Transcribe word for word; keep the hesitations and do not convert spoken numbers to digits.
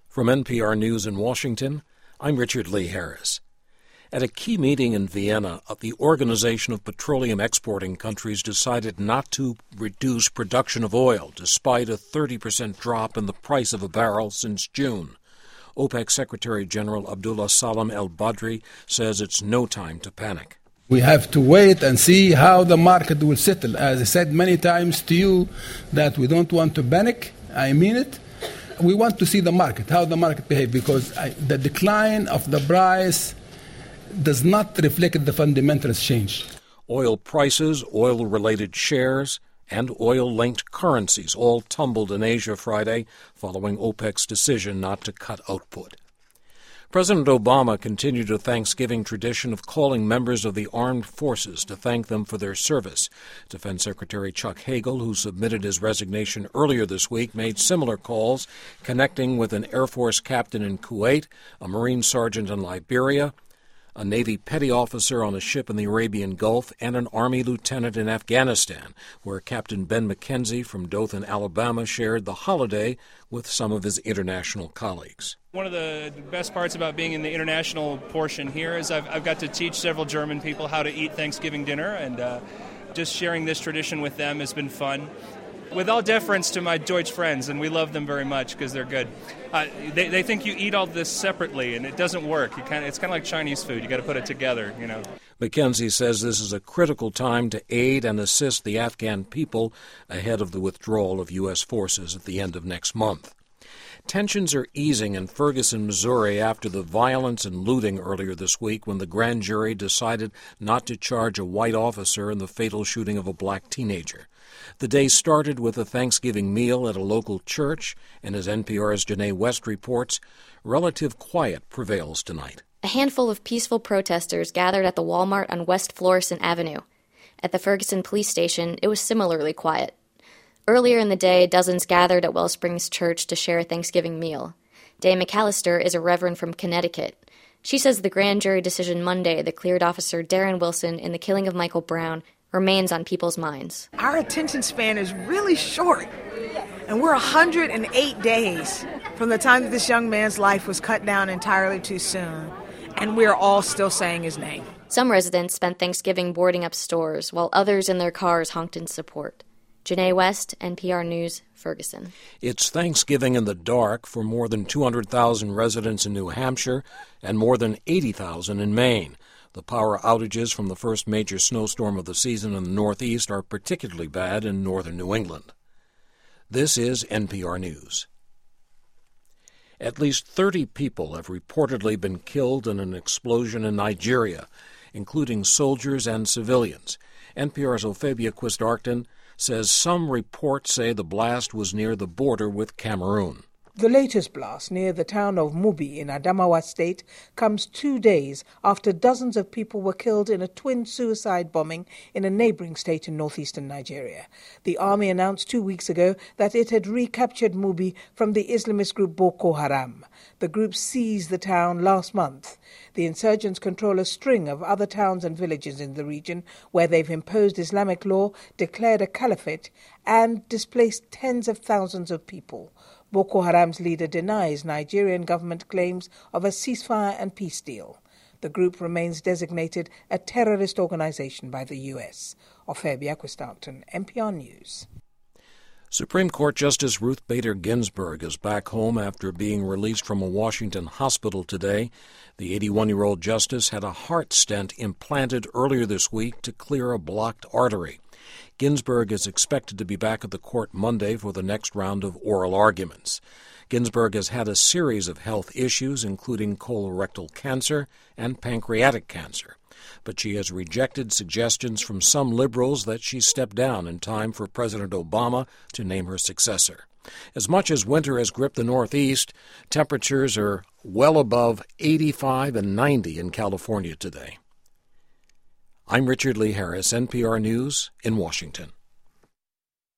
From N P R News in Washington, I'm Richard Lee Harris. At a key meeting in Vienna, the Organization of Petroleum Exporting Countries decided not to reduce production of oil, despite a thirty percent drop in the price of a barrel since June. OPEC Secretary General Abdullah Salem al-Badri says it's no time to panic. We have to wait and see how the market will settle. As I said many times to you, that we don't want to panic. I mean it. We want to see the market, how the market behaves, because I, the decline of the price does not reflect the fundamentals change. Oil prices, oil-related shares, and oil-linked currencies all tumbled in Asia Friday following OPEC's decision not to cut output. President Obama continued a Thanksgiving tradition of calling members of the armed forces to thank them for their service. Defense Secretary Chuck Hagel, who submitted his resignation earlier this week, made similar calls, connecting with an Air Force captain in Kuwait, a Marine sergeant in Liberia, a Navy petty officer on a ship in the Arabian Gulf, and an Army lieutenant in Afghanistan, where Captain Ben McKenzie from Dothan, Alabama, shared the holiday with some of his international colleagues. One of the best parts about being in the international portion here is I've, I've got to teach several German people how to eat Thanksgiving dinner, and uh, just sharing this tradition with them has been fun. With all deference to my Deutsch friends, and we love them very much because they're good. Uh, they, they think you eat all this separately, and it doesn't work. You kinda, it's kind of like Chinese food. You got to put it together, you know. McKenzie says this is a critical time to aid and assist the Afghan people ahead of the withdrawal of U S forces at the end of next month. Tensions are easing in Ferguson, Missouri, after the violence and looting earlier this week when the grand jury decided not to charge a white officer in the fatal shooting of a black teenager. The day started with a Thanksgiving meal at a local church, and as N P R's Janae West reports, relative quiet prevails tonight. A handful of peaceful protesters gathered at the Walmart on West Florissant Avenue. At the Ferguson police station, it was similarly quiet. Earlier in the day, dozens gathered at Wellsprings Church to share a Thanksgiving meal. Day McAllister is a reverend from Connecticut. She says the grand jury decision Monday that cleared Officer Darren Wilson in the killing of Michael Brown remains on people's minds. Our attention span is really short, and we're one hundred eight days from the time that this young man's life was cut down entirely too soon, and we're all still saying his name. Some residents spent Thanksgiving boarding up stores, while others in their cars honked in support. Janae West, N P R News, Ferguson. It's Thanksgiving in the dark for more than two hundred thousand residents in New Hampshire and more than eighty thousand in Maine. The power outages from the first major snowstorm of the season in the Northeast are particularly bad in northern New England. This is N P R News. At least thirty people have reportedly been killed in an explosion in Nigeria, including soldiers and civilians. N P R's Ophebia Quist-Arcton says some reports say the blast was near the border with Cameroon. The latest blast near the town of Mubi in Adamawa State comes two days after dozens of people were killed in a twin suicide bombing in a neighboring state in northeastern Nigeria. The army announced two weeks ago that it had recaptured Mubi from the Islamist group Boko Haram. The group seized the town last month. The insurgents control a string of other towns and villages in the region where they've imposed Islamic law, declared a caliphate, and displaced tens of thousands of people. Boko Haram's leader denies Nigerian government claims of a ceasefire and peace deal. The group remains designated a terrorist organization by the U S. Ophebia Quist-Arcton, N P R News. Supreme Court Justice Ruth Bader Ginsburg is back home after being released from a Washington hospital today. The eighty-one-year-old justice had a heart stent implanted earlier this week to clear a blocked artery. Ginsburg is expected to be back at the court Monday for the next round of oral arguments. Ginsburg has had a series of health issues, including colorectal cancer and pancreatic cancer. But she has rejected suggestions from some liberals that she step down in time for President Obama to name her successor. As much as winter has gripped the Northeast, temperatures are well above eighty-five and ninety in California today. I'm Richard Lee Harris, N P R News in Washington.